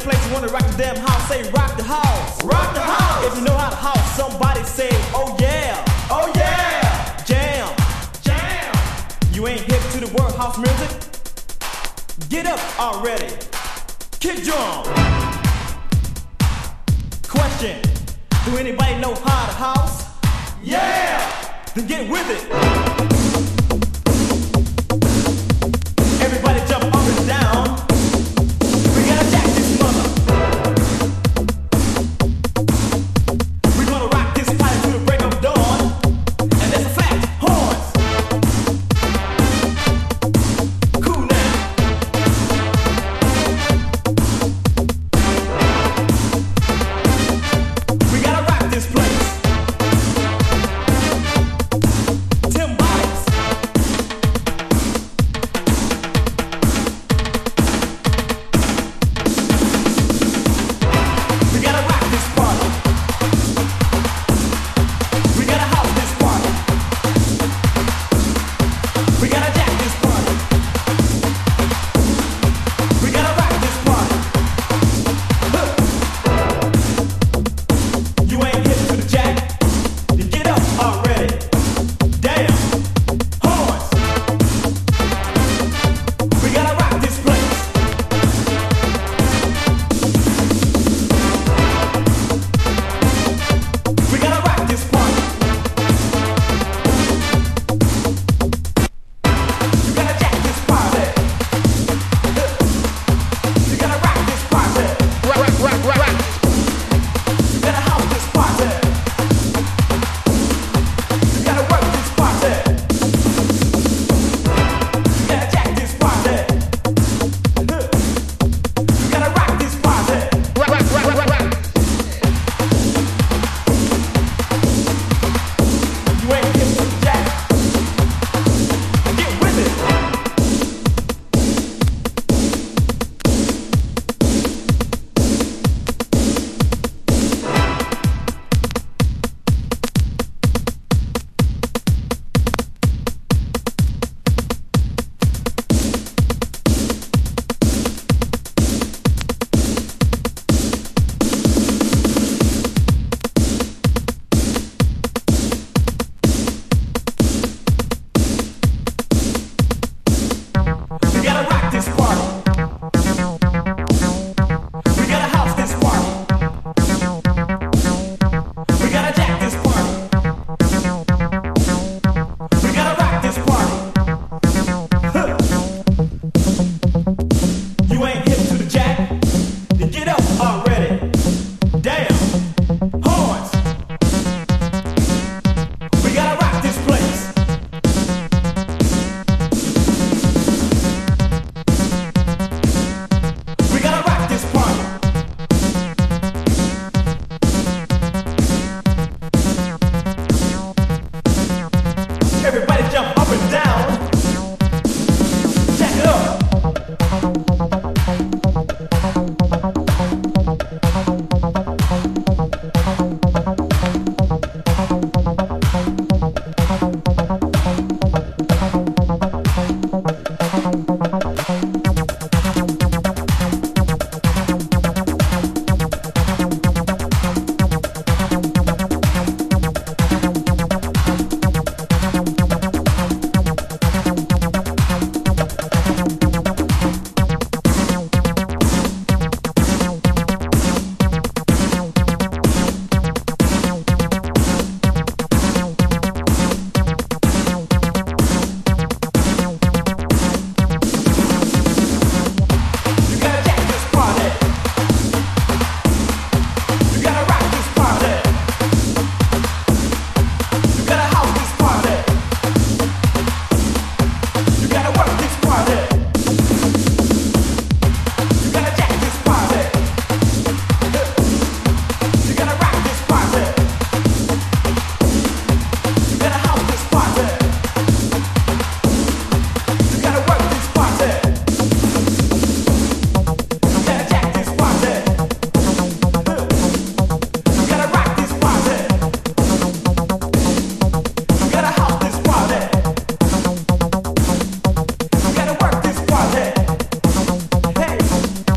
place you wanna rock the damn house, say rock the house. Rock the house. If you know how to house, somebody say, oh yeah. Oh yeah. Jam. Jam. You ain't hip to the word house music? Get up already. Kick drum. Question. Do anybody know how to house? Yeah. Then get with it.